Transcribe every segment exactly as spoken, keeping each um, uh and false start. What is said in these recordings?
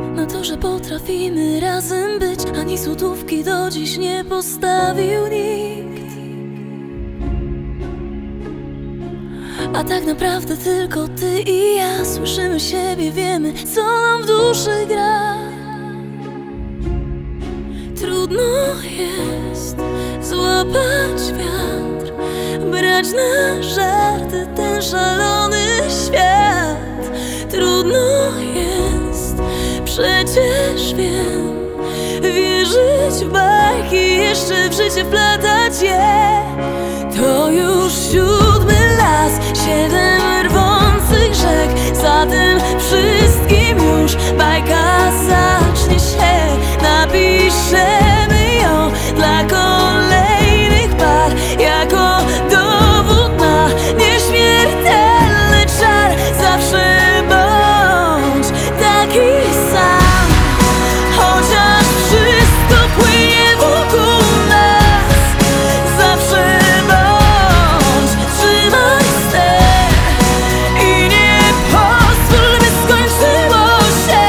na to, że potrafimy razem być. Ani złotówki do dziś nie postawił nikt. A tak naprawdę tylko ty i ja słyszymy siebie, wiemy, co nam w duszy gra. Trudno jest złapać wiatr, brać na żarty ten szalony świat. Trudno jest, przecież wiem, wierzyć w bajki, jeszcze w życie wplatać je. To już siódmy las, siedem rwących rzek. Za tym wszystkim już bajka zacznie się. Napiszemy ją dla kolejnych par, jako dowód na nieśmiertelny czar. Zawsze bądź taki sam, chociaż wszystko płynie wokół nas. Zawsze bądź, trzymaj ster i nie pozwól, by skończyło się.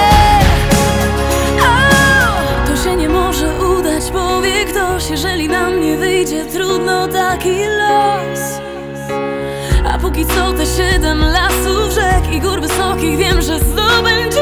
O, to się nie może udać, powie ktoś, jeżeli nam nie wyjdzie. Trudno, taki los. A póki co te siedem lasów, rzek i gór wysokich wiem, że zdobędzie.